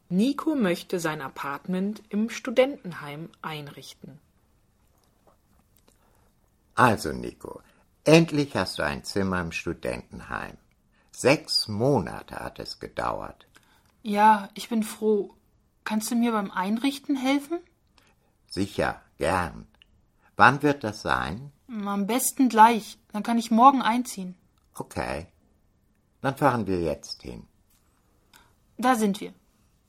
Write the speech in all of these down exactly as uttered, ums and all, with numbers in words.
Nico möchte sein Apartment im Studentenheim einrichten. Also, Nico, endlich hast du ein Zimmer im Studentenheim. Sechs Monate hat es gedauert. Ja, ich bin froh. Kannst du mir beim Einrichten helfen? Sicher, gern. Wann wird das sein? Am besten gleich. Dann kann ich morgen einziehen. Okay. Dann fahren wir jetzt hin. Da sind wir.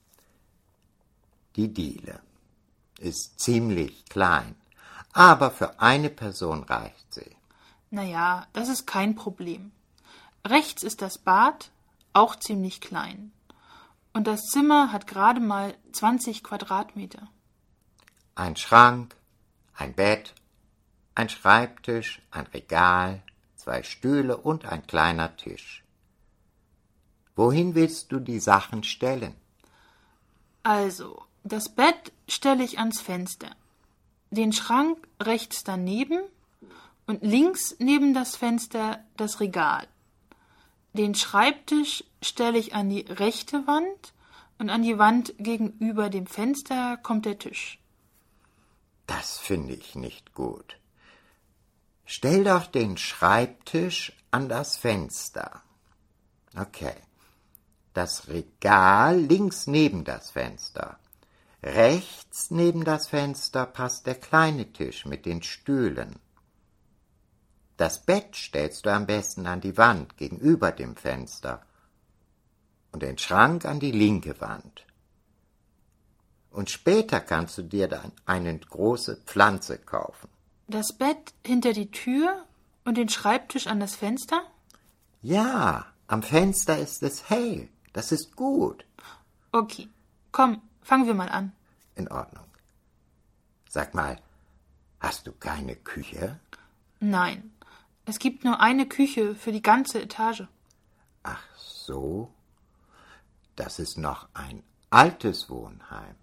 Die Diele ist ziemlich klein, aber für eine Person reicht sie. Naja, das ist kein Problem. Rechts ist das Bad, auch ziemlich klein. Und das Zimmer hat gerade mal zwanzig Quadratmeter. Ein Schrank, ein Bett, ein Schreibtisch, ein Regal, zwei Stühle und ein kleiner Tisch. Wohin willst du die Sachen stellen? Also, das Bett stelle ich ans Fenster, den Schrank rechts daneben und links neben das Fenster das Regal. Den Schreibtisch stelle ich an die rechte Wand und an die Wand gegenüber dem Fenster kommt der Tisch. Das finde ich nicht gut. Stell doch den Schreibtisch an das Fenster. Okay. Das Regal links neben das Fenster. Rechts neben das Fenster passt der kleine Tisch mit den Stühlen. Das Bett stellst du am besten an die Wand gegenüber dem Fenster und den Schrank an die linke Wand. Und später kannst du dir dann eine große Pflanze kaufen. Das Bett hinter die Tür und den Schreibtisch an das Fenster? Ja, am Fenster ist es hell. Das ist gut. Okay, komm, fangen wir mal an. In Ordnung. Sag mal, hast du keine Küche? Nein, es gibt nur eine Küche für die ganze Etage. Ach so, das ist noch ein altes Wohnheim.